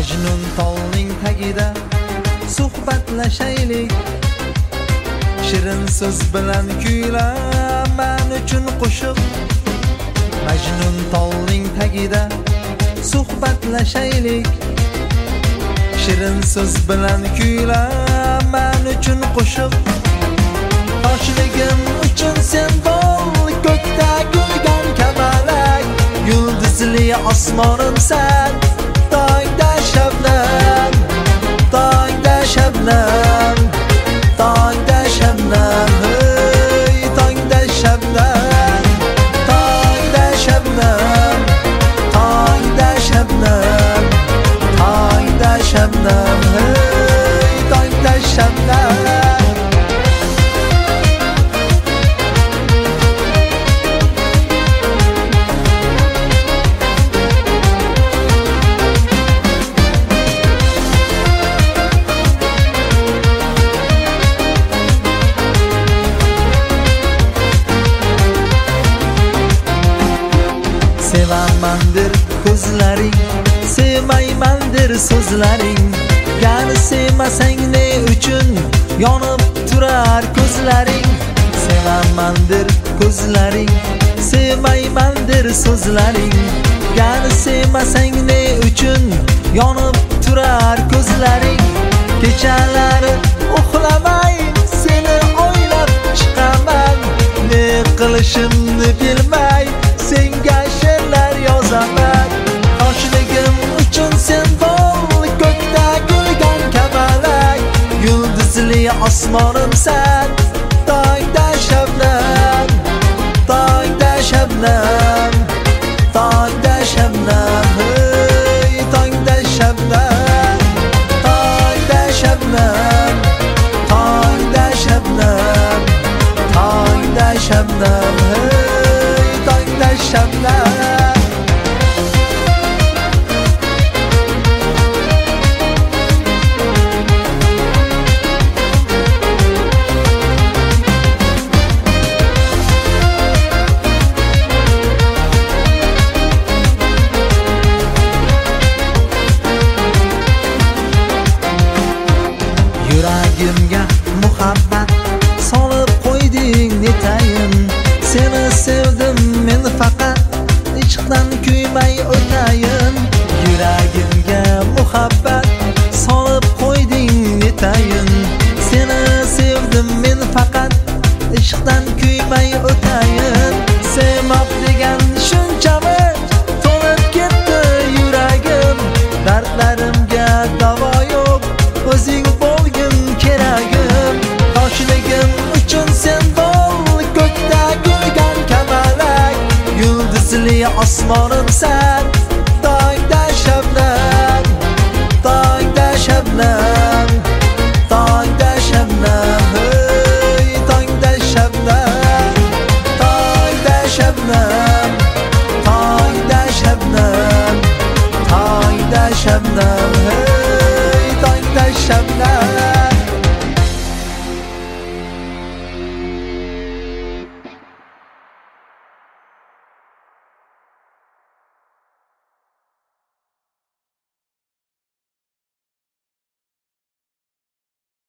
Majnun tolning tagida suhbatlashaylik. Shirin so'z bilan kuylar men uchun qo'shiq. Majnun tolning tagida suhbatlashaylik. Shirin so'z bilan kuylar men uchun qo'shiq. Yoshligim uchun sen bo'l ko'kda gulgan kamalak. Yulduzli osmonimsan, tongda shabnam, tongda shabnam, tongda shabnam, hey tongda shabnam, tongda shabnam, tongda shabnam, tongda shabnam, hey tongda shabnam. Sevamandir ko'zlaring, sevmaymandir so'zlaring. Gani sevmasang ne uchun yonib turar ko'zlaring. Sevamandir ko'zlaring, sevmaymandir so'zlaring. Gani sevmasang ne uchun yonib turar ko'zlaring. Kechalari uxlamay seni o'ylab chiqaman. Ne qilishimni bilmay senga she'rlar yozaman. Yoshligim uchun sen bo'l ko'kda gulgan kamalak. Yulduzli osmonimsan, tongda shabnam, tongda shabnam, tongda shabnam, hey tongda shabnam, tongda shabnam, tongda shabnam, tongda shabnam, hey tongda shabnam. Yuragimga muhabbat solib qo'yding netayin. Seni sevdim men faqat ishqdan kuymay o'tayin. Yuragimga muhabbat solib qo'yding netayin. Seni sevdim men faqat ishqdan kuymay o'tayin. Sevmoq degan shunchami to'lib ketdi yuragim. Dardlarimga davo yo'q, o'zing bo'lgin keragim. Yoshligim uchun sen bo'l ko'kda gulgan kamalak. Yulduzli osmonimsan,